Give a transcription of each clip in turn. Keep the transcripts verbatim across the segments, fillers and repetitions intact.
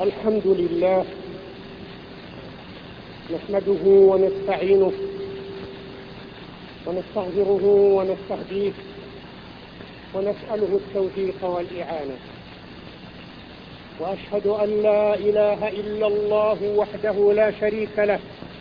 الحمد لله نحمده ونستعينه ونستغفره ونستهديه ونسأله التوفيق والإعانة، وأشهد أن لا إله إلا الله وحده لا شريك له،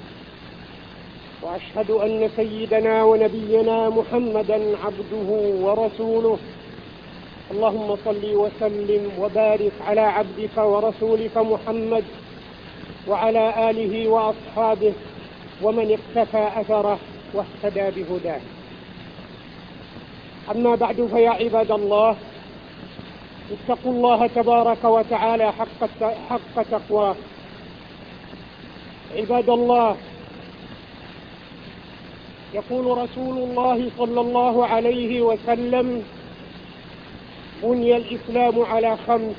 وأشهد أن سيدنا ونبينا محمدا عبده ورسوله. اللهم صل وسلم وبارك على عبدك ورسولك محمد وعلى آله وأصحابه ومن اقتفى أثره واهتدى بهداه. أما بعد، فيا عباد الله، اتقوا الله تبارك وتعالى حق حق تقواه. عباد الله، يقول رسول الله صلى الله عليه وسلم: بني الإسلام على خمس: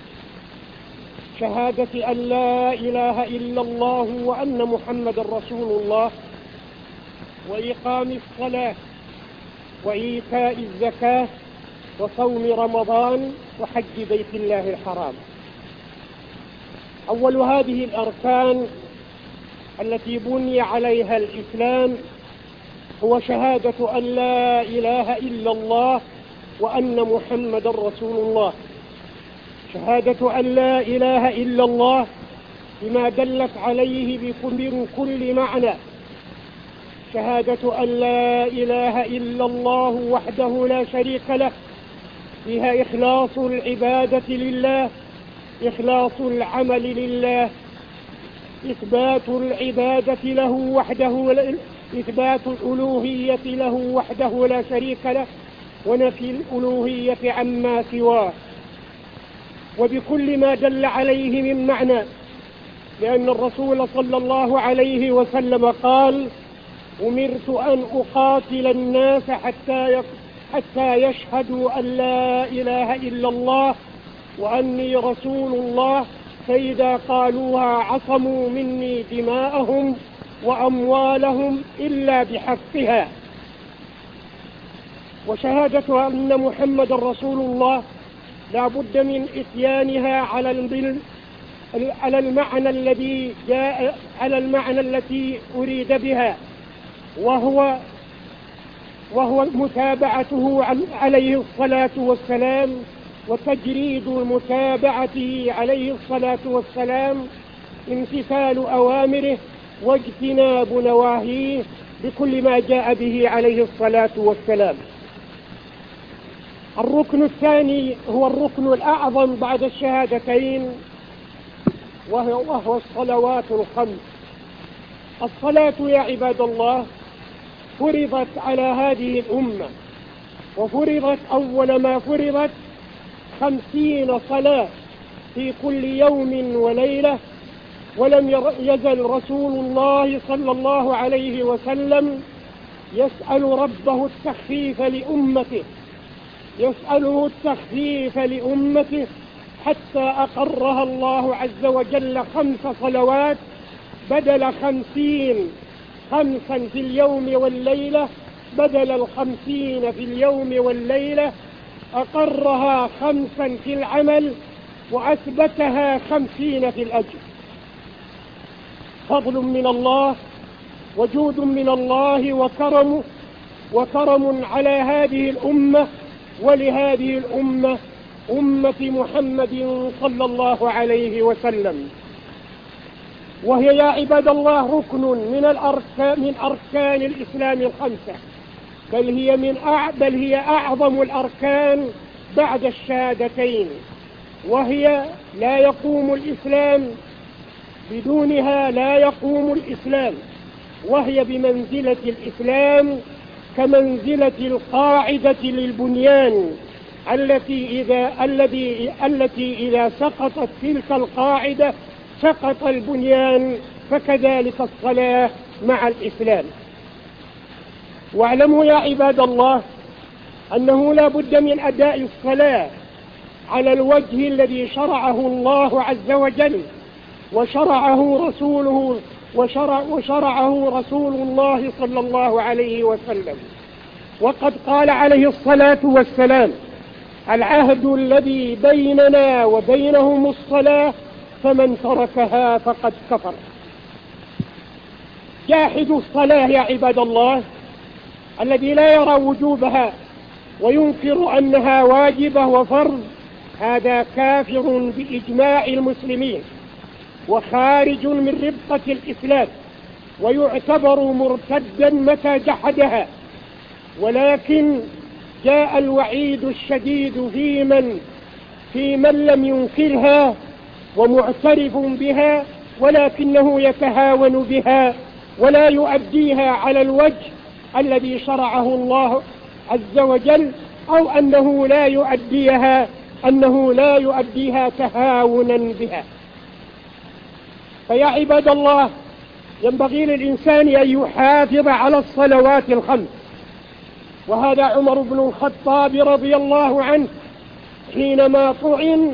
شهادة أن لا إله إلا الله وأن محمد رسول الله، وإقام الصلاة، وإيتاء الزكاة، وصوم رمضان، وحج بيت الله الحرام. أول هذه الأركان التي بني عليها الإسلام هو شهادة أن لا إله إلا الله وأن محمد رسول الله. شهادة أن لا إله إلا الله بما دلت عليه بكل كل معنى. شهادة أن لا إله إلا الله وحده لا شريك له، فيها إخلاص العبادة لله، إخلاص العمل لله، إثبات العبادة له وحده، إثبات الألوهية له وحده لا شريك له، ونفي الألوهية عما سواه، وبكل ما دل عليه من معنى، لأن الرسول صلى الله عليه وسلم قال: أمرت أن أقاتل الناس حتى حتى يشهدوا أن لا إله إلا الله وأني رسول الله، فإذا قالوها عصموا مني دماءهم وأموالهم إلا بحقها. وشهادة أن محمد رسول الله لا بد من إتيانها على على المعنى الذي جاء على المعنى التي أريد بها، وهو وهو متابعته عليه الصلاة والسلام، وتجريد متابعته عليه الصلاة والسلام امتثال أوامره واجتناب نواهيه بكل ما جاء به عليه الصلاة والسلام. الركن الثاني هو الركن الأعظم بعد الشهادتين، وهو الصلوات الخمس. الصلاة يا عباد الله فرضت على هذه الأمة، وفرضت أول ما فرضت خمسين صلاة في كل يوم وليلة، ولم يزل رسول الله صلى الله عليه وسلم يسأل ربه التخفيف لأمته يسأله التخفيف لأمته حتى أقرها الله عز وجل خمس صلوات بدل خمسين، خمسا في اليوم والليلة بدل الخمسين في اليوم والليلة، أقرها خمسا في العمل وأثبتها خمسين في الأجر. فضل من الله وجود من الله وكرم وكرم على هذه الأمة، ولهذه الأمة أمة محمد صلى الله عليه وسلم. وهي يا عباد الله ركن من الأركان من أركان الإسلام الخمسة، بل هي من بل هي أعظم الأركان بعد الشهادتين، وهي لا يقوم الإسلام بدونها، لا يقوم الإسلام، وهي بمنزلة الإسلام كمنزلة القاعدة للبنيان التي إذا الذي التي إذا سقطت تلك القاعدة سقط البنيان، فكذلك الصلاة مع الإسلام. واعلموا يا عباد الله أنه لا بد من أداء الصلاة على الوجه الذي شرعه الله عز وجل، وشرعه رسوله وشرع وشرعه رسول الله صلى الله عليه وسلم. وقد قال عليه الصلاة والسلام: العهد الذي بيننا وبينهم الصلاة فمن تركها فقد كفر. جاحد الصلاة يا عباد الله الذي لا يرى وجوبها وينكر أنها واجبة وفرض، هذا كافر بإجماع المسلمين وخارج من ربقة الإسلام، ويعتبر مرتدا متى جحدها. ولكن جاء الوعيد الشديد في من في من لم ينكرها ومعترف بها ولكنه يتهاون بها ولا يؤديها على الوجه الذي شرعه الله عز وجل، أو أنه لا يؤديها أنه لا يؤديها تهاونا بها. فيا عباد الله، ينبغي للإنسان أن يحافظ على الصلوات الخمس. وهذا عمر بن الخطاب رضي الله عنه حينما طعن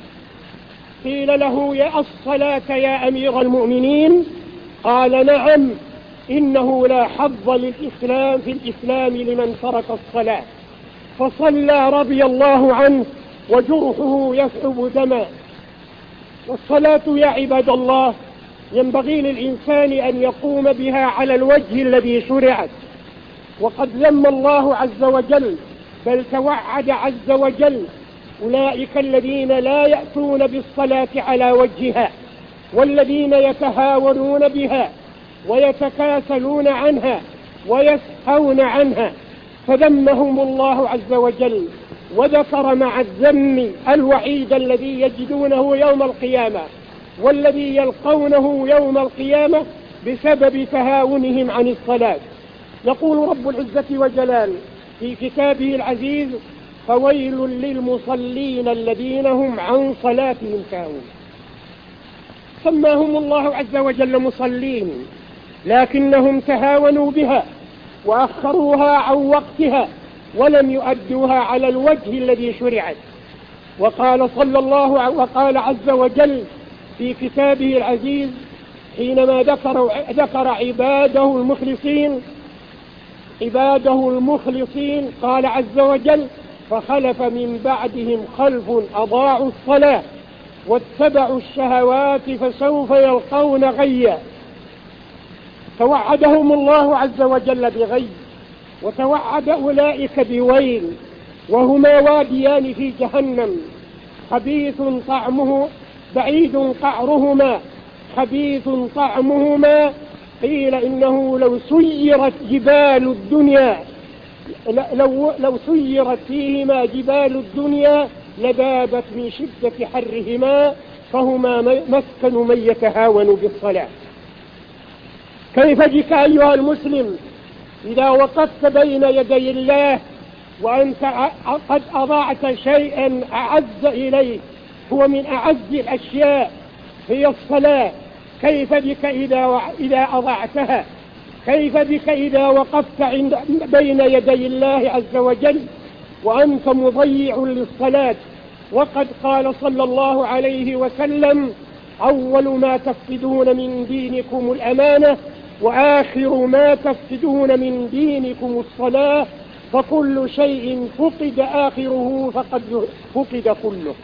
قيل له: يا الصلاة يا أمير المؤمنين؟ قال: نعم، إنه لا حظ للإسلام في الإسلام لمن ترك الصلاة. فصلى رضي الله عنه وجرحه يسحب دما. والصلاة يا عباد الله ينبغي للإنسان أن يقوم بها على الوجه الذي شرعت، وقد ذم الله عز وجل بل توعد عز وجل أولئك الذين لا يأتون بالصلاة على وجهها والذين يتهاونون بها ويتكاسلون عنها ويسهون عنها، فذمهم الله عز وجل وذكر مع الذم الوعيد الذي يجدونه يوم القيامة والذي يلقونه يوم القيامة بسبب تهاونهم عن الصلاة. يقول رب العزة وجلال في كتابه العزيز: فويل للمصلين الذين هم عن صلاتهم ساهون. سماهم الله عز وجل مصلين لكنهم تهاونوا بها وأخروها عن وقتها ولم يؤدوها على الوجه الذي شرعت. وقال صلى الله وقال عز وجل في كتابه العزيز حينما ذكر, ذكر عباده المخلصين عباده المخلصين قال عز وجل: فخلف من بعدهم خلف أضاعوا الصلاة واتبعوا الشهوات فسوف يلقون غيا. توعدهم الله عز وجل بغي، وتوعد أولئك بويل، وهما واديان في جهنم خبيث طعمه بعيد قعرهما خبيث طعمهما. قيل إنه لو سيرت جبال الدنيا لو, لو سيرت فيهما جبال الدنيا لذابت من شدة حرهما، فهما مسكن من يتهاون بالصلاة. كيف بك أيها المسلم إذا وقفت بين يدي الله وأنت قد أضعت شيئا أعز إليه، هو من أعز الأشياء هي الصلاة؟ كيف بك إذا, إذا أضعتها؟ كيف بك إذا وقفت عند بين يدي الله عز وجل وأنت مضيع للصلاة؟ وقد قال صلى الله عليه وسلم: أول ما تفقدون من دينكم الأمانة، وآخر ما تفقدون من دينكم الصلاة، فكل شيء فقد آخره فقد فقد كله.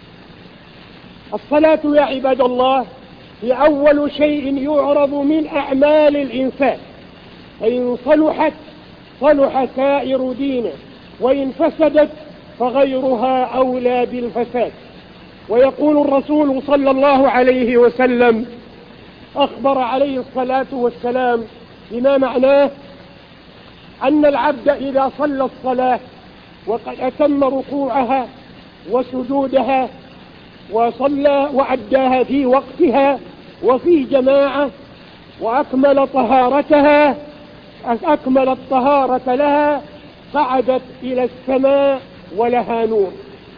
الصلاة يا عباد الله هي أول شيء يعرض من أعمال الإنسان، فإن صلحت صلح سائر دينه، وإن فسدت فغيرها أولى بالفساد. ويقول الرسول صلى الله عليه وسلم أخبر عليه الصلاة والسلام بما معناه أن العبد إذا صلى الصلاة وقد أتم ركوعها وسجودها وصلى وأداها في وقتها وفي جماعة وأكمل طهارتها أكمل الطهارة لها، صعدت إلى السماء ولها نور،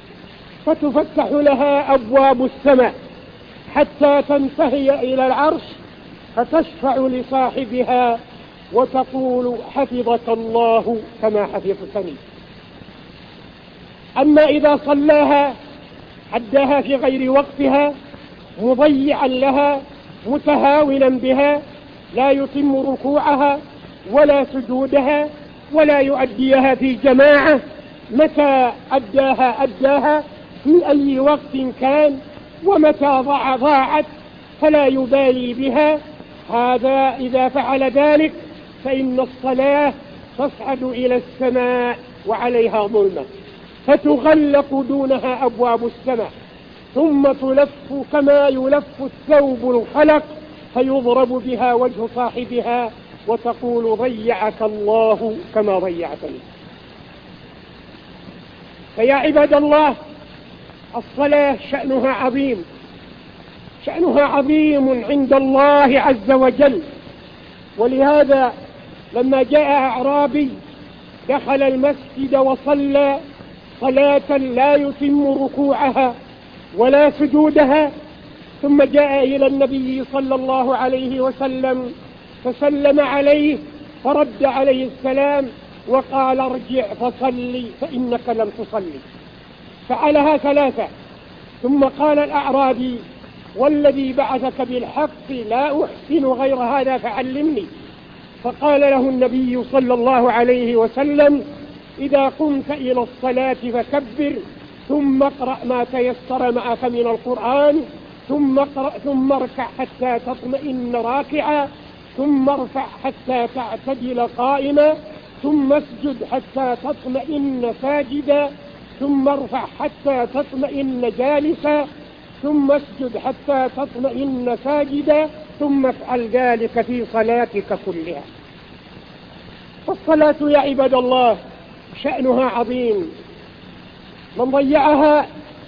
فتفتح لها أبواب السماء حتى تنتهي إلى العرش، فتشفع لصاحبها وتقول: حفظك الله كما حفظتني. أما إذا صلاها أداها في غير وقتها مضيعا لها متهاونا بها، لا يتم ركوعها ولا سجودها ولا يؤديها في جماعة، متى أداها أداها في أي وقت كان، ومتى ضاعت فلا يبالي بها. هذا إذا فعل ذلك فإن الصلاة تصعد إلى السماء وعليها ظلمة، فتغلق دونها أبواب السماء، ثم تلف كما يلف الثوب الخلق، فيضرب بها وجه صاحبها وتقول ضيعك الله كما ضيعتني. فيا عباد الله، الصلاة شأنها عظيم، شأنها عظيم عند الله عز وجل. ولهذا لما جاء أعرابي دخل المسجد وصلى صلاة لا يتم ركوعها ولا سجودها، ثم جاء إلى النبي صلى الله عليه وسلم فسلم عليه فرد عليه السلام وقال ارجع فصلي فإنك لم تصلي. فعلها ثلاثة، ثم قال الأعرابي والذي بعثك بالحق لا أحسن غير هذا فعلمني. فقال له النبي صلى الله عليه وسلم إذا قمت إلى الصلاة فكبر، ثم اقرأ ما تيسر معك من القرآن، ثم اقرأ ثم اركع حتى تطمئن راكعا، ثم ارفع حتى تعتدل قائما، ثم اسجد حتى تطمئن ساجدا، ثم ارفع حتى تطمئن جالسا، ثم اسجد حتى تطمئن ساجدا، ثم افعل ذلك في صلاتك كلها. فالصلاة يا عباد الله شأنها عظيم، من ضيعها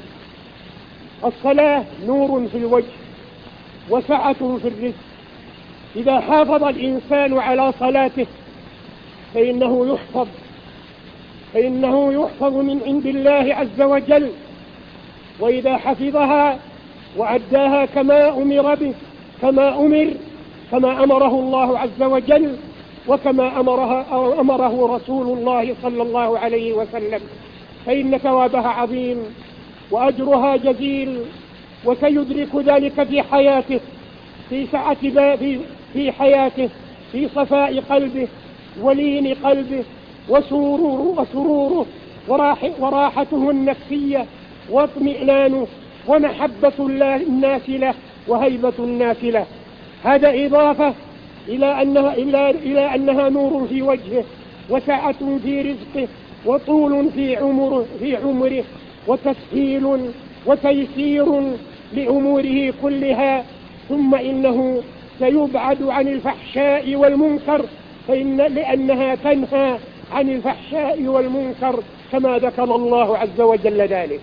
الصلاة نور في الوجه وسعة في الرزق. إذا حافظ الإنسان على صلاته فإنه يحفظ فإنه يحفظ من عند الله عز وجل، وإذا حفظها وأداها كما أمر به كما أمر كما أمره الله عز وجل وكما أمرها أو أمره رسول الله صلى الله عليه وسلم فإن ثوابها عظيم وأجرها جزيل، وسيدرك ذلك في حياته، في سعة في في حياته، في صفاء قلبه ولين قلبه وسروره وسروره وراح وراحته النفسية واطمئنانه ومحبة الناس له وهيبة الناس له. هذا إضافة إلى أنها, إلى, إلى أنها نور في وجهه وسعة في رزقه وطول في عمره, في عمره وتسهيل وتيسير لأموره كلها. ثم إنه سيبعد عن الفحشاء والمنكر، فإن لأنها تنهى عن الفحشاء والمنكر كما ذكر الله عز وجل ذلك.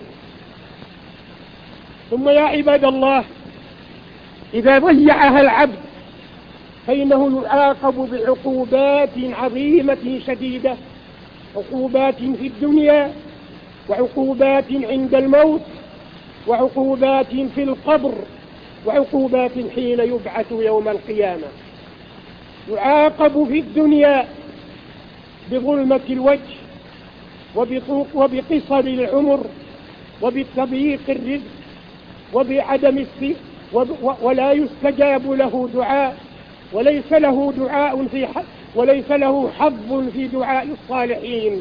ثم يا عباد الله، إذا ضيعها العبد فإنه يعاقب بعقوبات عظيمة شديدة، عقوبات في الدنيا وعقوبات عند الموت وعقوبات في القبر وعقوبات حين يبعث يوم القيامة. يعاقب في الدنيا بظلمة الوجه وبقصر العمر وبتضييق الرزق وبعدم السي ولا يستجاب له دعاء، وليس له دعاء في حظ وليس له حظ في دعاء الصالحين.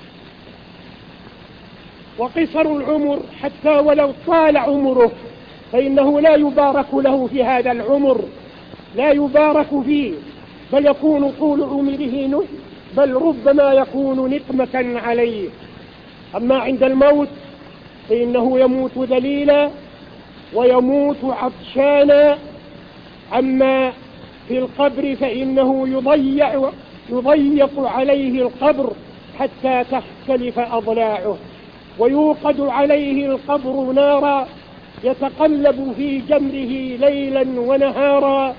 وقصر العمر حتى ولو طال عمره فإنه لا يبارك له في هذا العمر، لا يبارك فيه، بل يكون طول عمره بل ربما يكون نقمة عليه. أما عند الموت فإنه يموت ذليلا ويموت عطشانا. أما في القبر فإنه يضيع يضيق عليه القبر حتى تختلف أضلاعه، ويوقد عليه القبر نارا يتقلب في جمره ليلا ونهارا،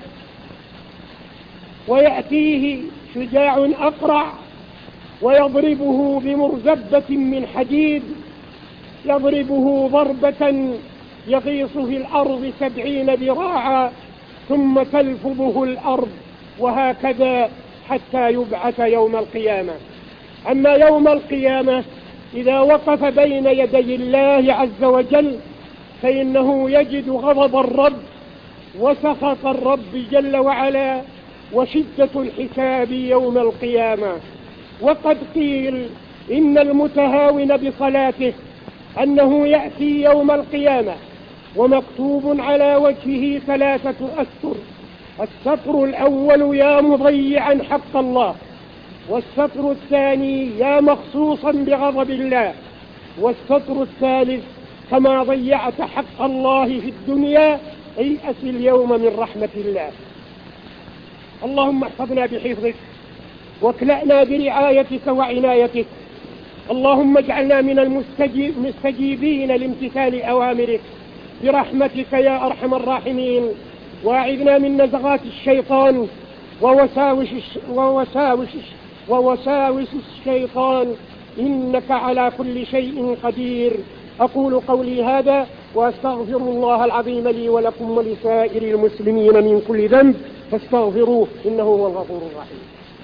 ويأتيه شجاع أقرع ويضربه بمرزبة من حديد، يضربه ضربة يغيص في الأرض سبعين ذراعا ثم تلفظه الأرض، وهكذا حتى يبعث يوم القيامة. أما يوم القيامة إذا وقف بين يدي الله عز وجل فإنه يجد غضب الرب وسخط الرب جل وعلا وشدة الحساب يوم القيامة. وقد قيل إن المتهاون بصلاته أنه يأتي يوم القيامة ومكتوب على وجهه ثلاثة أسطر: السطر الأول يا مضيعا حق الله، والسطر الثاني يا مخصوصا بغضب الله، والسطر الثالث: كما ضيعت حق الله في الدنيا ايأس اليوم من رحمة الله. اللهم احفظنا بحفظك، واكلأنا برعايتك وعنايتك. اللهم اجعلنا من المستجيبين لامتثال أوامرك برحمتك يا أرحم الراحمين، واعذنا من نزغات الشيطان ووساوس ووساوس ووساوس الشيطان، إنك على كل شيء قدير. أقول قولي هذا وأستغفر الله العظيم لي ولكم ولسائر المسلمين من كل ذنب فاستغفروه إنه هو الغفور الرحيم.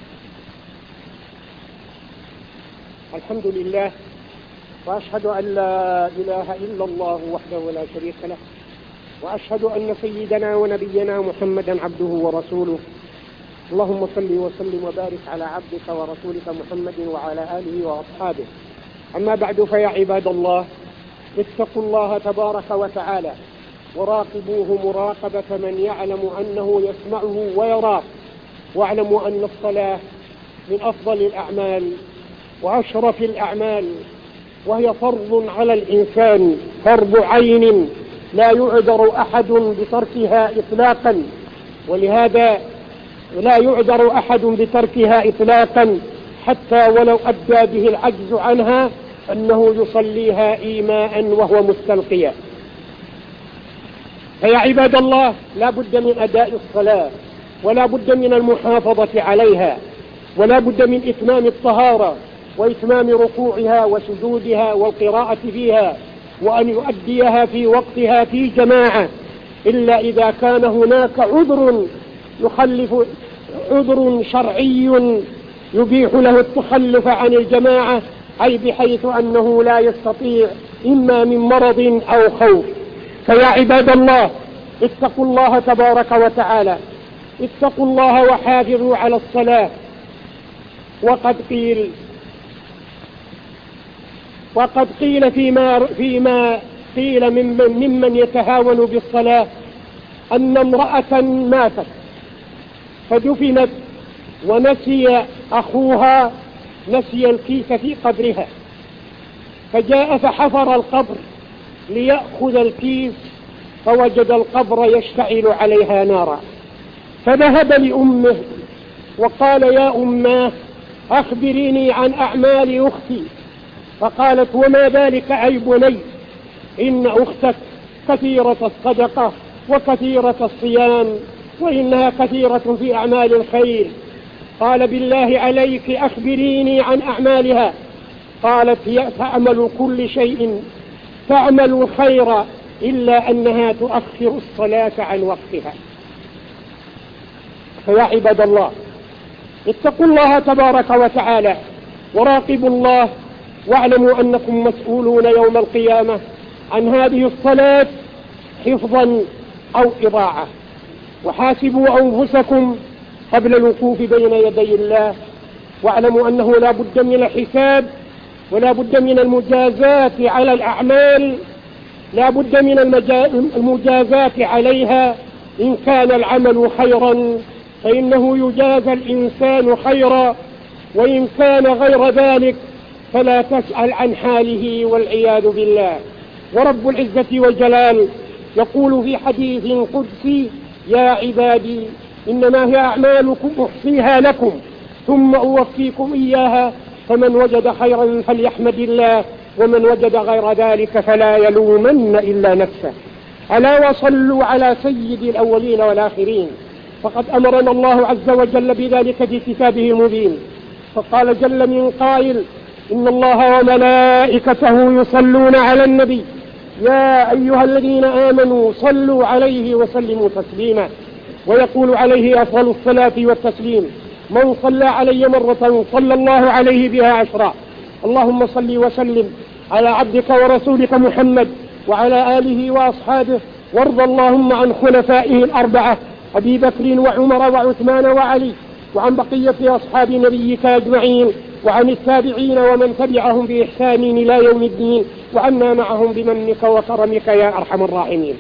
الحمد لله، وأشهد أن لا إله إلا الله وحده لا شريك له، وأشهد أن سيدنا ونبينا محمدا عبده ورسوله. اللهم صل وسلم وبارك على عبدك ورسولك محمد وعلى آله وأصحابه. أما بعد، فيا عباد الله، اتقوا الله تبارك وتعالى وراقبوه مراقبة من يعلم أنه يسمعه ويراه، واعلموا أن الصلاة من أفضل الأعمال وأشرف الأعمال، وهي فرض على الإنسان، فرض عين لا يعذر أحد بتركها إطلاقا، ولهذا لا يعذر أحد بتركها إطلاقا حتى ولو أدى به العجز عنها أنه يصليها إيماء وهو مستلقيا. فيا عباد الله، لا بد من أداء الصلاة، ولا بد من المحافظة عليها، ولا بد من إتمام الطهارة وإتمام ركوعها وسجودها والقراءة فيها، وأن يؤديها في وقتها في جماعة، إلا إذا كان هناك عذر يخلف عذر شرعي يبيح له التخلف عن الجماعة، أي بحيث أنه لا يستطيع إما من مرض أو خوف. فيا عباد الله، اتقوا الله تبارك وتعالى، اتقوا الله وحافظوا على الصلاة. وقد قيل وقد قيل فيما, فيما قيل ممن, ممن يتهاون بالصلاة أن امرأة ماتت فدفنت ونسي أخوها نسي الكيس في قبرها، فجاء فحفر القبر ليأخذ الكيس فوجد القبر يشتعل عليها نارا، فذهب لأمه وقال: يا أماه، أخبريني عن أعمال أختي. فقالت: وما ذلك أي بني؟ إن أختك كثيرة الصدقة وكثيرة الصيام، وإنها كثيرة في أعمال الخير. قال: بالله عليك أخبريني عن أعمالها. قالت: هي تعمل كل شيء، تعمل الخير إلا أنها تؤخر الصلاة عن وقتها. فيا عباد الله، اتقوا الله تبارك وتعالى وراقبوا الله، واعلموا أنكم مسؤولون يوم القيامة عن هذه الصلاة حفظا أو إضاعة. وحاسبوا أنفسكم قبل الوقوف بين يدي الله، واعلموا أنه لا بد من الحساب، ولا بد من المجازات على الأعمال، لا بد من المجازات عليها. إن كان العمل خيرا فإنه يجازى الإنسان خيرا، وإن كان غير ذلك فلا تسأل عن حاله والعياذ بالله. ورب العزة والجلال يقول في حديث قدسي: يا عبادي إنما هي أعمالكم أحصيها لكم ثم أوفيكم إياها، فمن وجد خيرا فليحمد الله، ومن وجد غير ذلك فلا يلومن إلا نفسه. ألا وصلوا على سيد الأولين والآخرين، فقد أمرنا الله عز وجل بذلك في كتابه المبين، فقال جل من قائل: إن الله وملائكته يصلون على النبي يا أيها الذين آمنوا صلوا عليه وسلموا تسليما. ويقول عليه أفضل الصلاة والتسليم: من صلى علي مرة صلى الله عليه بها عشرا. اللهم صل وسلم على عبدك ورسولك محمد وعلى آله وأصحابه، وارض اللهم عن خلفائه الأربعة أبي بكر وعمر وعثمان وعلي، وعن بقية أصحاب نبيك أجمعين، وعن التابعين ومن تبعهم بإحسان إلى يوم الدين، وعنا معهم بمنك وكرمك يا أرحم الراحمين.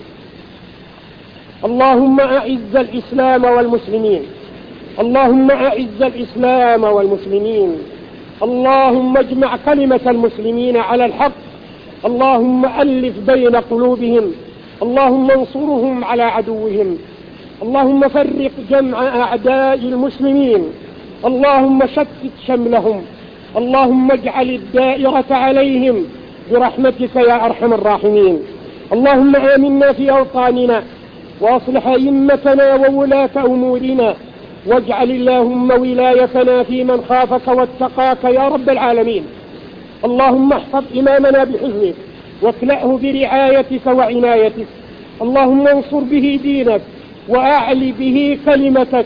اللهم أعز الإسلام والمسلمين، اللهم أعز الإسلام والمسلمين، اللهم اجمع كلمة المسلمين على الحق، اللهم ألف بين قلوبهم، اللهم انصرهم على عدوهم، اللهم فرق جمع أعداء المسلمين، اللهم شتت شملهم، اللهم اجعل الدائرة عليهم برحمتك يا أرحم الراحمين. اللهم آمنا في أوطاننا، وأصلح أئمتنا وولاة أمورنا، واجعل اللهم ولايتنا في من خافك واتقاك يا رب العالمين. اللهم احفظ إمامنا بحفظك، واكلأه برعايتك وعنايتك، اللهم انصر به دينك وأعل به كلمتك.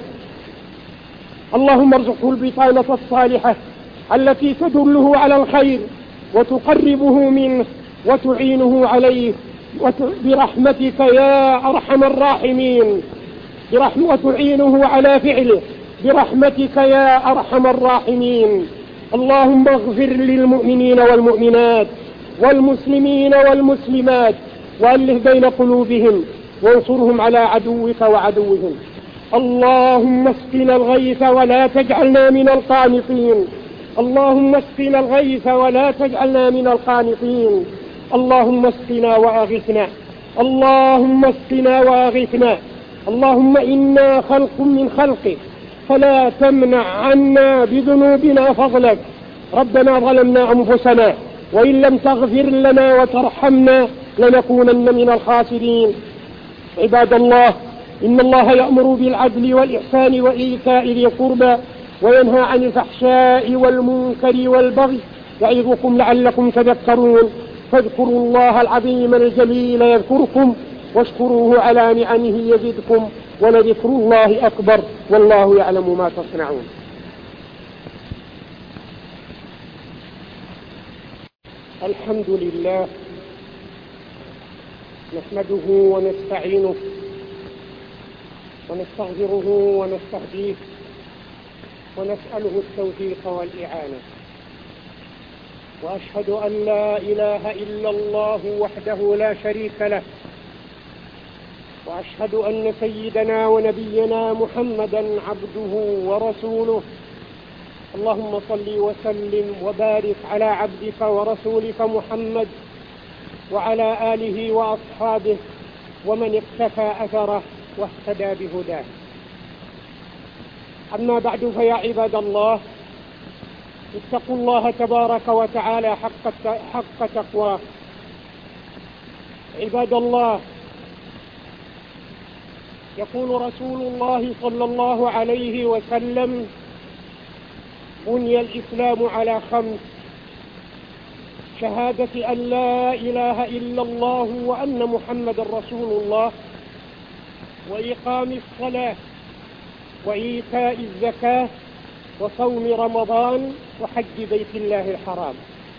اللهم ارزقه البطانة الصالحة التي تدله على الخير وتقربه منه وتعينه عليه برحمتك يا أرحم الراحمين، وتعينه على فعله برحمتك يا أرحم الراحمين. اللهم اغفر للمؤمنين والمؤمنات والمسلمين والمسلمات، وألف بين قلوبهم، وانصرهم على عدوك وعدوهم. اللهم اسقنا الغيث ولا تجعلنا من القانطين، اللهم اسقنا الغيث ولا تجعلنا من القانطين. اللهم اسقنا وأغثنا، اللهم اسقنا وأغثنا. اللهم إنا خلق من خلقك، فلا تمنع عنا بذنوبنا فضلك. ربنا ظلمنا أنفسنا، وإن لم تغفر لنا وترحمنا لنكونن من الخاسرين. عباد الله، إن الله يأمر بالعدل والإحسان وإيتاء ذي القربى، وينهى عن الفحشاء والمنكر والبغي، يعظكم لعلكم تذكرون. فاذكروا الله العظيم الجليل يذكركم، واشكروه على نعمه يزدكم، ولذكر الله أكبر، والله يعلم ما تصنعون. الحمد لله، نحمده ونستعينه ونستغفره ونستهديه، ونسأله التوفيق والإعانة، وأشهد أن لا إله إلا الله وحده لا شريك له، وأشهد أن سيدنا ونبينا محمدا عبده ورسوله. اللهم صل وسلم وبارك على عبدك ورسولك محمد وعلى آله وأصحابه ومن اقتفى أثره واهتدى بهداه. أما بعد، فيا عباد الله، اتقوا الله تبارك وتعالى حق حق تقواه. عباد الله، يقول رسول الله صلى الله عليه وسلم: بني الإسلام على خمس: شهادة أن لا إله إلا الله وأن محمد رسول الله، وإقام الصلاة، وإيتاء الزكاة، وصوم رمضان، وحج بيت الله الحرام.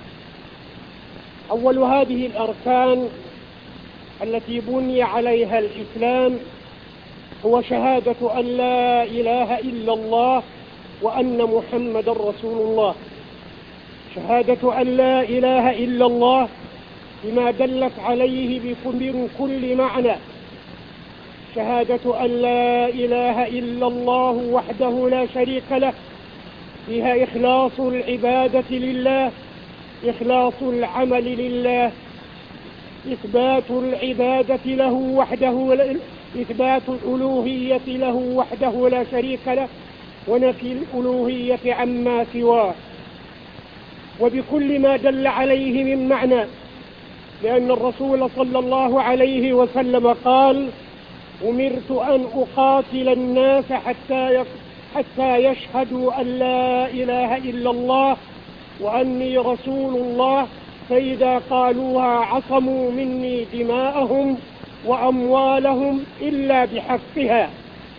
أول هذه الأركان التي بني عليها الإسلام هو شهادة أن لا إله إلا الله وأن محمد رسول الله. شهادة أن لا إله إلا الله بما دلت عليه من كل معنى. شهادة أن لا إله إلا الله وحده لا شريك له، فيها إخلاص العبادة لله، إخلاص العمل لله، إثبات العبادة له وحده، إثبات الألوهية له وحده لا شريك له، ونفي الألوهية عما سواه، وبكل ما دل عليه من معنى. لأن الرسول صلى الله عليه وسلم قال: أمرت أن أقاتل الناس حتى حتى يشهدوا أن لا إله إلا الله وأني رسول الله، فإذا قالوها عصموا مني دماءهم وأموالهم إلا بحقها.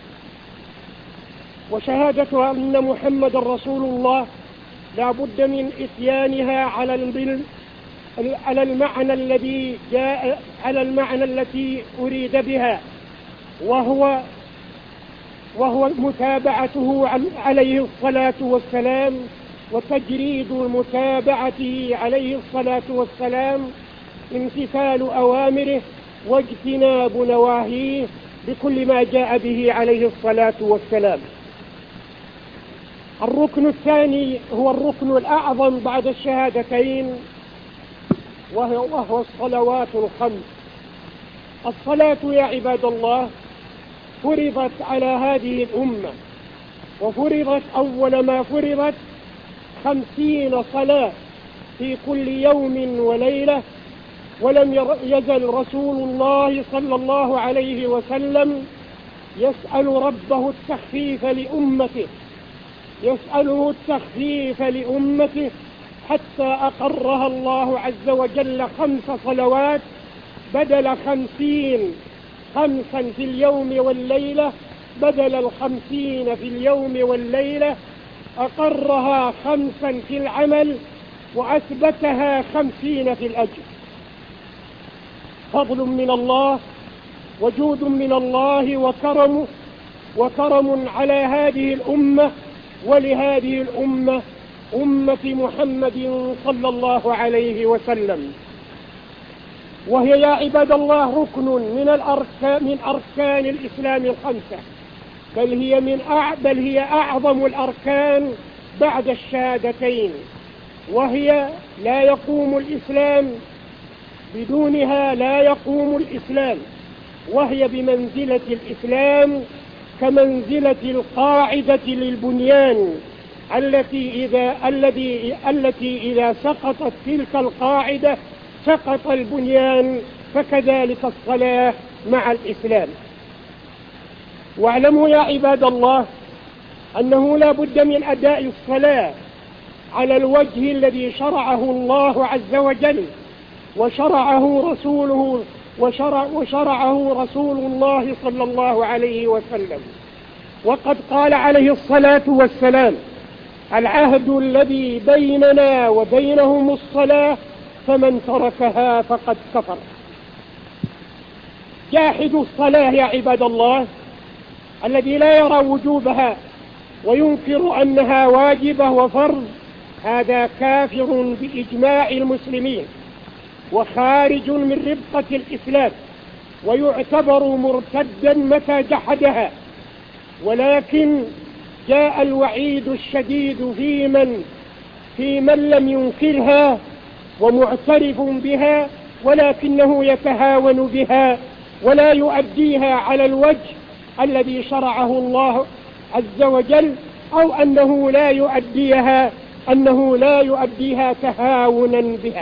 وشهادة أن محمد رسول الله لا بد من إتيانها على على المعنى الذي جاء على المعنى التي أريد بها، وهو وهو متابعته عليه الصلاة والسلام وتجريد متابعته عليه الصلاة والسلام امتثال أوامره واجتناب نواهيه بكل ما جاء به عليه الصلاة والسلام. الركن الثاني هو الركن الأعظم بعد الشهادتين، وهو الصلوات الخمس. الصلاة يا عباد الله فرضت على هذه الأمة، وفرضت أول ما فرضت خمسين صلاة في كل يوم وليلة، ولم يزل رسول الله صلى الله عليه وسلم يسأل ربه التخفيف لأمته يسأله التخفيف لأمته حتى أقرها الله عز وجل خمس صلوات بدل خمسين، خمسا في اليوم والليلة بدل الخمسين في اليوم والليلة، أقرها خمسا في العمل وأثبتها خمسين في الأجر. فضل من الله وجود من الله وكرم وكرم على هذه الأمة ولهذه الأمة أمة محمد صلى الله عليه وسلم، وهي يا عباد الله ركن من الأركان من أركان الإسلام الخمسة، بل هي من بل هي أعظم الأركان بعد الشهادتين، وهي لا يقوم الإسلام بدونها لا يقوم الإسلام، وهي بمنزلة الإسلام كمنزلة القاعدة للبنيان التي إذا الذي التي إذا سقطت تلك القاعدة سقط البنيان، فكذلك الصلاة مع الإسلام. واعلموا يا عباد الله أنه لا بد من أداء الصلاة على الوجه الذي شرعه الله عز وجل وشرعه رسوله وشرع وشرعه رسول الله صلى الله عليه وسلم. وقد قال عليه الصلاة والسلام: العهد الذي بيننا وبينهم الصلاة فمن تركها فقد كفر. جاحد الصلاة يا عباد الله الذي لا يرى وجوبها وينكر أنها واجبة وفرض، هذا كافر بإجماع المسلمين وخارج من ربقة الإسلام، ويعتبر مرتدا متى جحدها. ولكن جاء الوعيد الشديد في من في من لم ينكرها ومعترف بها ولكنه يتهاون بها ولا يؤديها على الوجه الذي شرعه الله عز وجل، أو أنه لا يؤديها أنه لا يؤديها تهاونا بها.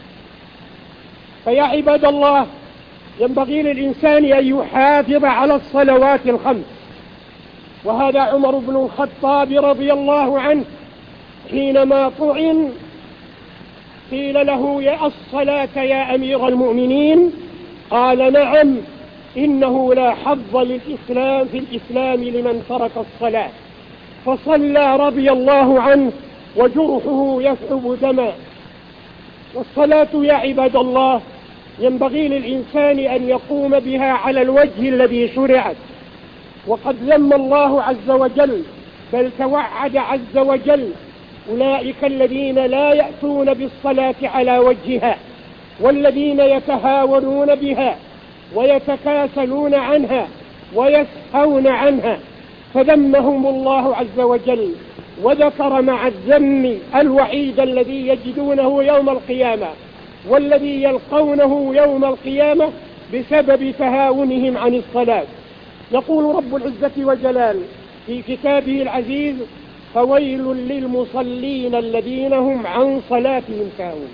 فيا عباد الله ينبغي للإنسان أن يحافظ على الصلوات الخمس. وهذا عمر بن الخطاب رضي الله عنه حينما طعن قيل له: يا الصلاة يا أمير المؤمنين؟ قال: نعم، إنه لا حظ للإسلام في الإسلام لمن ترك الصلاة. فصلى رضي الله عنه وجرحه يسحب دما. والصلاة يا عباد الله ينبغي للإنسان أن يقوم بها على الوجه الذي شرعت، وقد ذم الله عز وجل بل توعد عز وجل أولئك الذين لا يأتون بالصلاة على وجهها والذين يتهاونون بها ويتكاسلون عنها ويسهون عنها، فذمهم الله عز وجل وذكر مع الذم الوعيد الذي يجدونه يوم القيامة والذي يلقونه يوم القيامة بسبب تهاونهم عن الصلاة. يقول رب العزة وجلال في كتابه العزيز: فويل للمصلين الذين هم عن صلاتهم ساهون.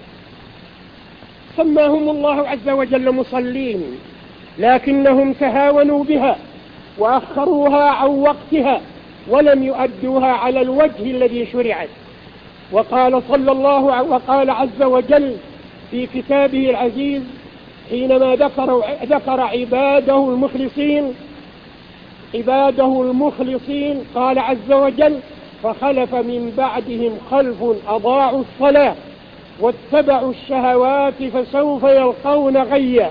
سماهم الله عز وجل مصلين لكنهم تهاونوا بها وأخروها عن وقتها ولم يؤدوها على الوجه الذي شرعت. وقال صلى الله وقال عز وجل في كتابه العزيز حينما ذكر, ذكر عباده المخلصين عباده المخلصين قال عز وجل: فخلف من بعدهم خلف أضاعوا الصلاة واتبعوا الشهوات فسوف يلقون غيا.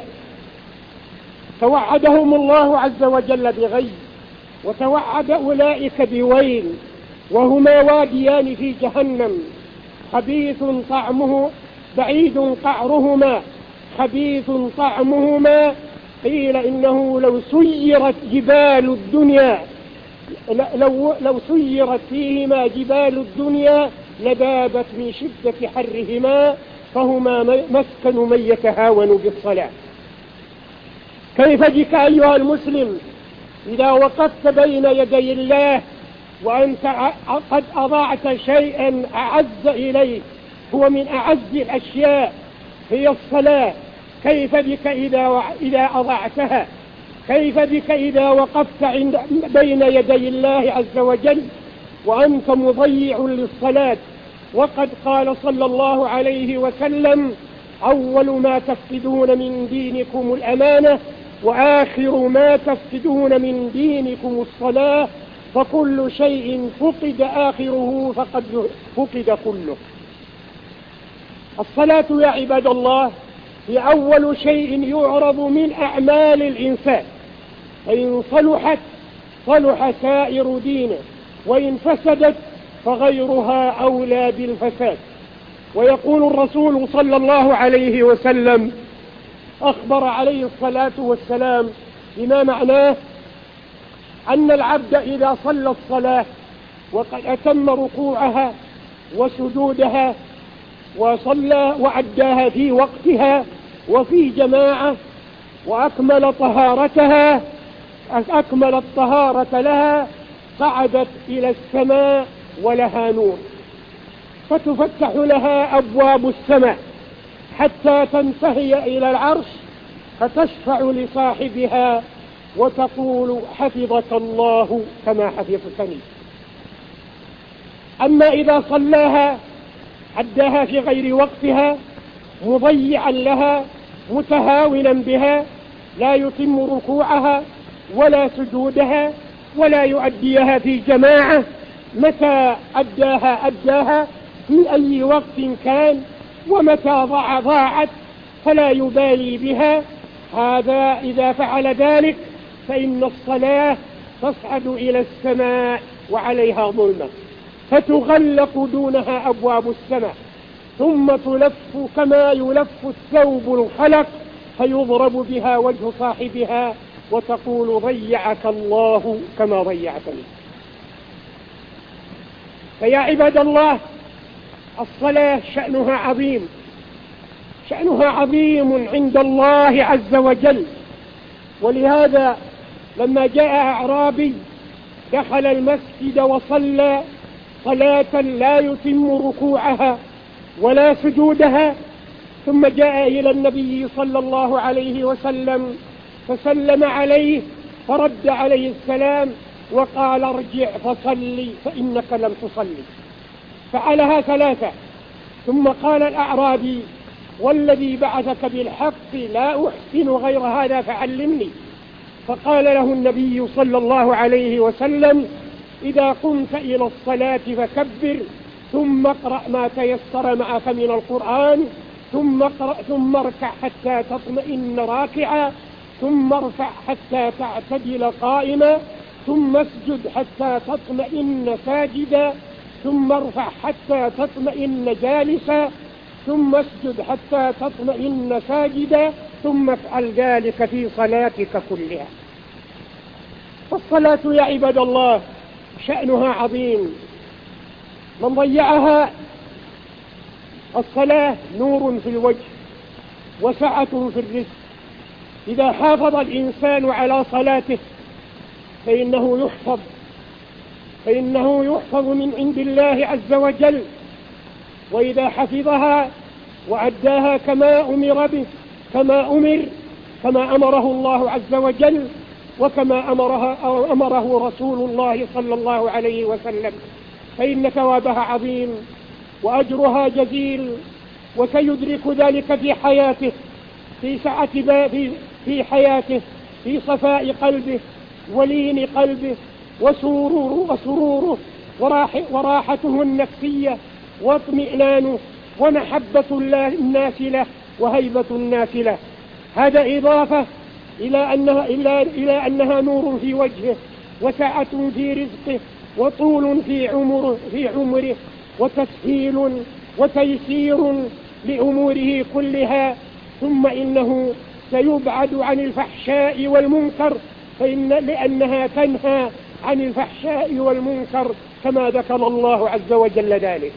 توعدهم الله عز وجل بغي، وتوعد أولئك بويل، وهما واديان في جهنم، خبيث طعمه بعيد قعرهما، خبيث طعمهما. قيل إنه لو سيرت جبال الدنيا لو, لو سيرت فيهما جبال الدنيا لذابت من شدة حرهما، فهما مسكن من يتهاون بالصلاة. كيف بك أيها المسلم إذا وقفت بين يدي الله وأنت قد أضعت شيئا أعز إليك، هو من أعز الأشياء هي الصلاة؟ كيف بك إذا, إذا أضعتها؟ كيف بك إذا وقفت عند بين يدي الله عز وجل وأنت مضيع للصلاة؟ وقد قال صلى الله عليه وسلم: أول ما تفقدون من دينكم الأمانة، وآخر ما تفقدون من دينكم الصلاة، فكل شيء فقد آخره فقد فقد كله. الصلاة يا عباد الله هي أول شيء يعرض من أعمال الإنسان، فإن صلحت صلح سائر دينه، وإن فسدت فغيرها أولى بالفساد. ويقول الرسول صلى الله عليه وسلم، أخبر عليه الصلاة والسلام بما معناه أن العبد إذا صلى الصلاة وقد أتم ركوعها وسجودها وصلى وعداها في وقتها وفي جماعة وأكمل طهارتها أكمل الطهارة لها، صعدت إلى السماء ولها نور، فتفتح لها أبواب السماء حتى تنتهي إلى العرش، فتشفع لصاحبها وتقول: حفظك الله كما حفظتني. أما إذا صلاها عداها في غير وقتها مضيعا لها متهاونا بها، لا يتم ركوعها ولا سجودها ولا يؤديها في جماعة، متى أداها أداها في أي وقت كان، ومتى ضاع ضاعت فلا يبالي بها. هذا إذا فعل ذلك فإن الصلاة تصعد إلى السماء وعليها ظلمة، فتغلق دونها أبواب السماء، ثم تلف كما يلف الثوب الخلق، فيضرب بها وجه صاحبها وتقول: ضيعك الله كما ضيعتني. فيا عباد الله، الصلاة شأنها عظيم، شأنها عظيم عند الله عز وجل. ولهذا لما جاء أعرابي دخل المسجد وصلى صلاة لا يتم ركوعها ولا سجودها، ثم جاء إلى النبي صلى الله عليه وسلم فسلم عليه فرد عليه السلام وقال: ارجع فصلي فإنك لم تصلي. فعلها ثلاثة، ثم قال الأعرابي: والذي بعثك بالحق لا أحسن غير هذا فعلمني. فقال له النبي صلى الله عليه وسلم: إذا قمت إلى الصلاة فكبر، ثم اقرأ ما تيسر معك من القرآن، ثم, اقرأ ثم اركع حتى تطمئن راكعا، ثم ارفع حتى تعتدل قائما، ثم اسجد حتى تطمئن ساجدا، ثم ارفع حتى تطمئن جالسا، ثم اسجد حتى تطمئن ساجدا، ثم افعل ذلك في صلاتك كلها. فالصلاة يا عباد الله شأنها عظيم، من ضيعها الصلاة نور في الوجه وسعة في الرزق. إذا حافظ الإنسان على صلاته فإنه يحفظ فإنه يحفظ من عند الله عز وجل، وإذا حفظها وأداها كما أمر به كما أمر كما أمره الله عز وجل وكما أمرها أو أمره رسول الله صلى الله عليه وسلم، فإن ثوابها عظيم وأجرها جزيل، وسيدرك ذلك في حياته، في سعة في, في حياته، في صفاء قلبه ولين قلبه وسروره, وسروره وراح وراحته النفسية واطمئنانه ومحبة الناس له وهيبة الناس له. هذا إضافة إلى أنها, إلى, إلى أنها نور في وجهه وسعة في رزقه وطول في عمره, في عمره وتسهيل وتيسير لأموره كلها، ثم إنه سيبعد عن الفحشاء والمنكر، فإن لأنها تنهى عن الفحشاء والمنكر كما ذكر الله عز وجل ذلك.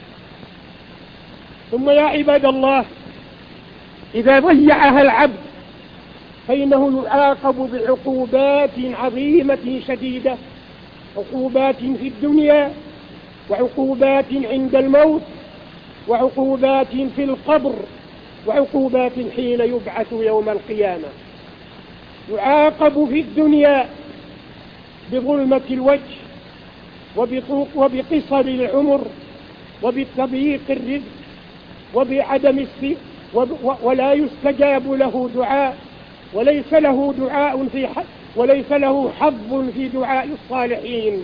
ثم يا عباد الله، إذا ضيعها العبد فإنه يعاقب بعقوبات عظيمة شديدة، عقوبات في الدنيا، وعقوبات عند الموت، وعقوبات في القبر، وعقوبات حين يبعث يوم القيامة. يعاقب في الدنيا بظلمة الوجه، وبقصر العمر، وبتضييق الرزق، وبعدم السي ولا يستجاب له دعاء، وليس له دعاء في حق، وليس له حظ في دعاء الصالحين.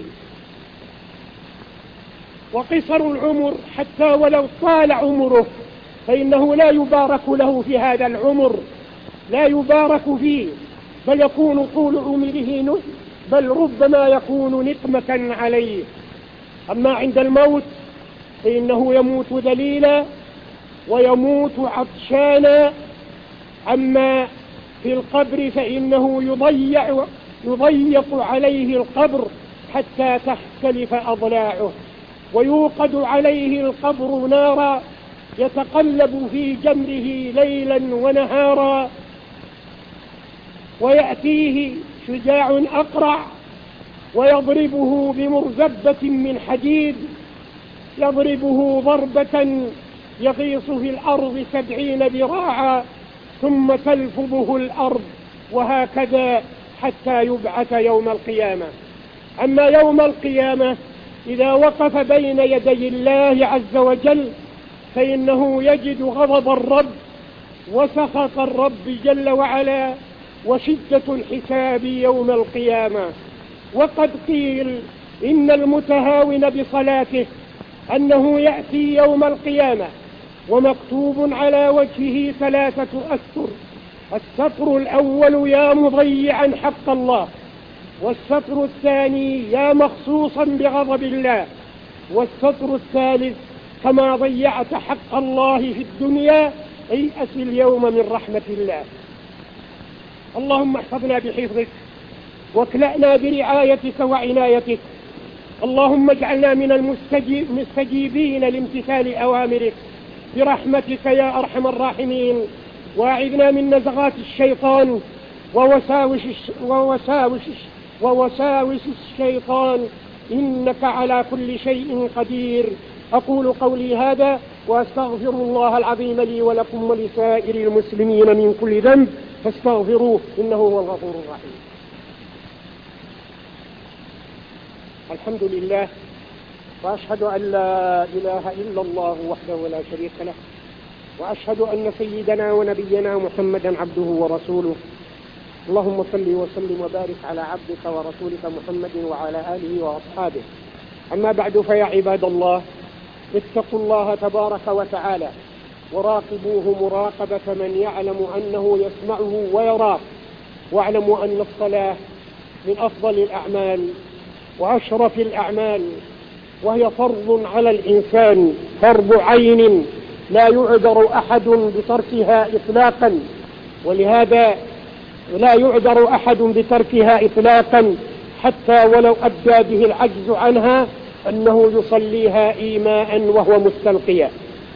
وقصر العمر حتى ولو طال عمره فإنه لا يبارك له في هذا العمر، لا يبارك فيه، بل يكون طول عمره بل ربما يكون نقمة عليه. أما عند الموت فإنه يموت ذليلا ويموت عطشانا. أما في القبر فإنه يضيع يضيق عليه القبر حتى تختلف أضلاعه، ويوقد عليه القبر نارا يتقلب في جمره ليلا ونهارا، ويأتيه شجاع أقرع ويضربه بمرزبة من حديد، يضربه ضربة يغيص في الأرض سبعين ذراعا ثم تلفظه الأرض، وهكذا حتى يبعث يوم القيامة. أما يوم القيامة إذا وقف بين يدي الله عز وجل فإنه يجد غضب الرب وسخط الرب جل وعلا وشدة الحساب يوم القيامة. وقد قيل إن المتهاون بصلاته أنه يأتي يوم القيامة ومكتوب على وجهه ثلاثة أسطر: السطر الأول يا مضيعا حق الله، والسطر الثاني يا مخصوصا بغضب الله، والسطر الثالث كما ضيعت حق الله في الدنيا ايأس اليوم من رحمة الله. اللهم احفظنا بحفظك واكلأنا برعايتك وعنايتك. اللهم اجعلنا من المستجيبين لامتثال أوامرك برحمتك يا أرحم الراحمين، واعذنا من نزغات الشيطان ووساوس ووساوس ووساوس الشيطان، إنك على كل شيء قدير. أقول قولي هذا وأستغفر الله العظيم لي ولكم ولسائر المسلمين من كل ذنب فاستغفروه إنه هو الغفور الرحيم. الحمد لله، وأشهد أن لا إله إلا الله وحده لا شريك له، وأشهد أن سيدنا ونبينا محمدا عبده ورسوله. اللهم صل وسلم وبارك على عبدك ورسولك محمد وعلى آله وأصحابه. أما بعد، فيا عباد الله، اتقوا الله تبارك وتعالى وراقبوه مراقبة من يعلم أنه يسمعه ويراه، واعلموا أن الصلاة من أفضل الأعمال وأشرف الأعمال، وهي فرض على الإنسان، فرض عين لا يعذر أحد بتركها إطلاقا، ولهذا لا يعذر أحد بتركها إطلاقا حتى ولو أدى به العجز عنها أنه يصليها إيماء وهو مستلقيا.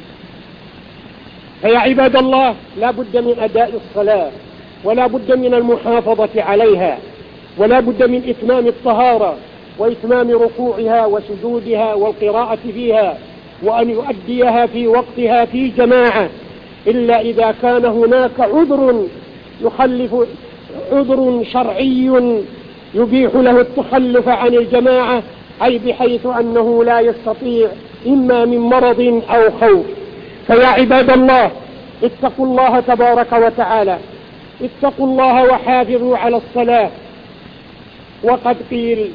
فيا عباد الله، لا بد من أداء الصلاة، ولا بد من المحافظة عليها، ولا بد من إتمام الطهارة وإتمام ركوعها وسجودها والقراءة فيها، وأن يؤديها في وقتها في جماعة، إلا إذا كان هناك عذر يخلف عذر شرعي يبيح له التخلف عن الجماعة، أي بحيث أنه لا يستطيع إما من مرض أو خوف. فيا عباد الله، اتقوا الله تبارك وتعالى، اتقوا الله وحافظوا على الصلاة. وقد قيل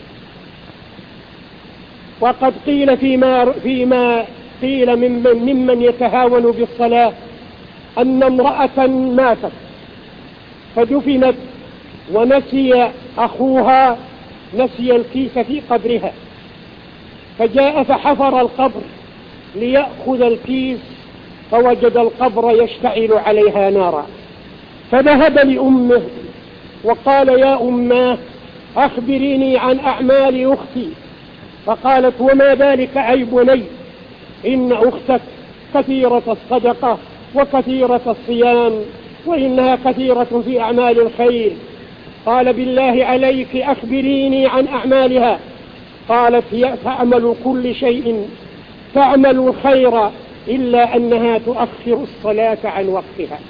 وقد قيل فيما, فيما قيل ممن, ممن يتهاون بالصلاة أن امرأة ماتت فدفنت ونسي أخوها نسي الكيس في قبرها، فجاء فحفر القبر ليأخذ الكيس، فوجد القبر يشتعل عليها نارا، فذهب لأمه وقال: يا أماه أخبريني عن أعمال أختي. فقالت: وما ذلك أي بني؟ إن أختك كثيرة الصدقة وكثيرة الصيام، وإنها كثيرة في أعمال الخير. قال: بالله عليك أخبريني عن أعمالها. قالت: هي تعمل كل شيء، تعمل الخير إلا أنها تؤخر الصلاة عن وقتها.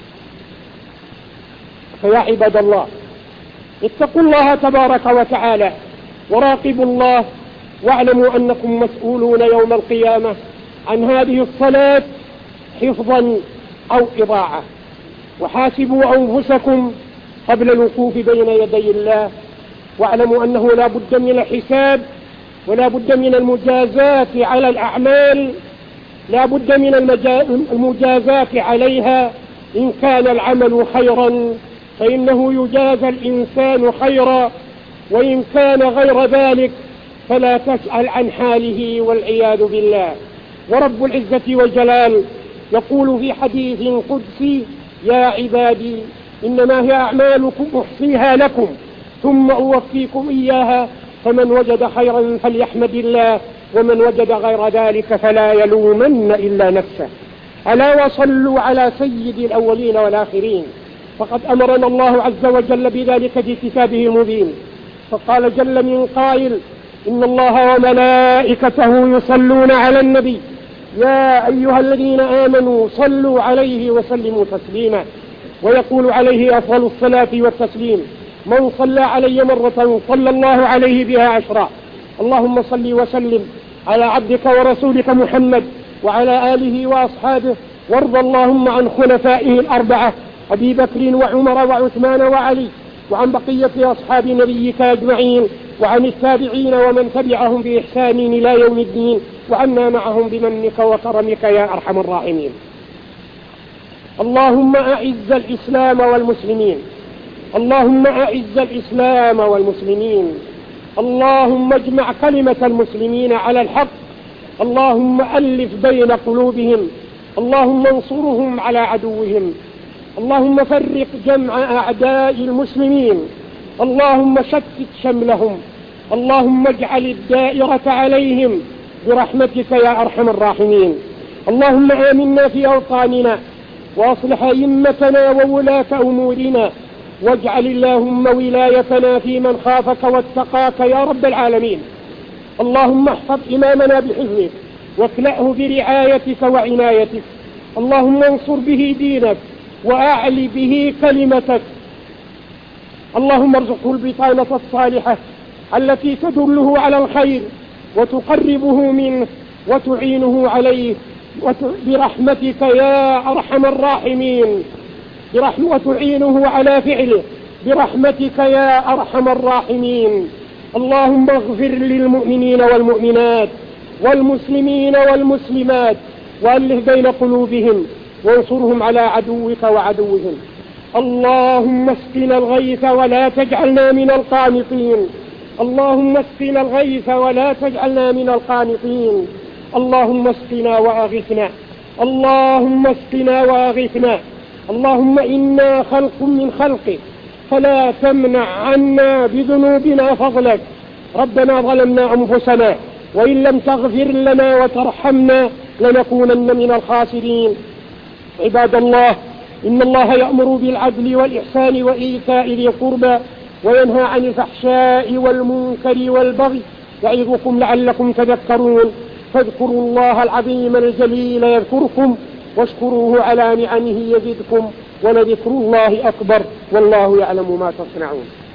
فيا عباد الله، اتقوا الله تبارك وتعالى وراقبوا الله، واعلموا أنكم مسؤولون يوم القيامة عن هذه الصلاة حفظا أو إضاعة. وحاسبوا أنفسكم قبل الوقوف بين يدي الله، واعلموا أنه لا بد من الحساب ولا بد من المجازات على الأعمال، لا بد من المجازات عليها. إن كان العمل خيرا فإنه يجازى الإنسان خيرا، وإن كان غير ذلك فلا تسأل عن حاله والعياذ بالله. ورب العزة والجلال يقول في حديث قدسي: يا عبادي إنما هي أعمالكم أحصيها لكم ثم أوفيكم إياها، فمن وجد خيرا فليحمد الله، ومن وجد غير ذلك فلا يلومن إلا نفسه. ألا وصلوا على سيد الأولين والآخرين، فقد أمرنا الله عز وجل بذلك في كتابه المبين، فقال جل من قائل: إن الله وملائكته يصلون على النبي يا أيها الذين آمنوا صلوا عليه وسلموا تسليما. ويقول عليه أفضل الصلاة والتسليم: من صلى علي مرة صلى الله عليه بها عشرا. اللهم صل وسلم على عبدك ورسولك محمد وعلى آله وأصحابه، وارض اللهم عن خلفائه الأربعة أبي بكر وعمر وعثمان وعلي، وعن بقية أصحاب نبيك أجمعين، وعن التابعين ومن تبعهم بإحسان إلى يوم الدين، وعنا معهم بمنك وكرمك يا أرحم الراحمين. اللهم أعز الإسلام والمسلمين، اللهم أعز الإسلام والمسلمين، اللهم اجمع كلمة المسلمين على الحق، اللهم ألف بين قلوبهم، اللهم انصرهم على عدوهم، اللهم فرق جمع أعداء المسلمين، اللهم شتت شملهم، اللهم اجعل الدائرة عليهم برحمتك يا أرحم الراحمين. اللهم آمنا في أوطاننا، وأصلح أئمتنا وولاة أمورنا، واجعل اللهم ولايتنا في من خافك واتقاك يا رب العالمين. اللهم احفظ إمامنا بحفظك، واكلأه برعايتك وعنايتك، اللهم انصر به دينك وأعل به كلمتك. اللهم ارزقه البطانة الصالحة التي تدله على الخير وتقربه منه وتعينه عليه برحمتك يا أرحم الراحمين، وتعينه على فعله برحمتك يا أرحم الراحمين. اللهم اغفر للمؤمنين والمؤمنات والمسلمين والمسلمات، وألف بين قلوبهم، وانصرهم على عدوك وعدوهم. اللهم اسقنا الغيث ولا تجعلنا من القانطين، اللهم اسقنا الغيث ولا تجعلنا من القانطين. اللهم اسقنا وأغثنا، اللهم اسقنا وأغثنا. اللهم إنا خلق من خلقك، فلا تمنع عنا بذنوبنا فضلك. ربنا ظلمنا أنفسنا، وإن لم تغفر لنا وترحمنا لنكونن من الخاسرين. عباد الله، إن الله يأمر بالعدل والإحسان وإيتاء ذي القربى، وينهى عن الفحشاء والمنكر والبغي، يعظكم لعلكم تذكرون. فاذكروا الله العظيم الجليل يذكركم، واشكروه على نعمه يزدكم، ولذكر الله أكبر، والله يعلم ما تصنعون.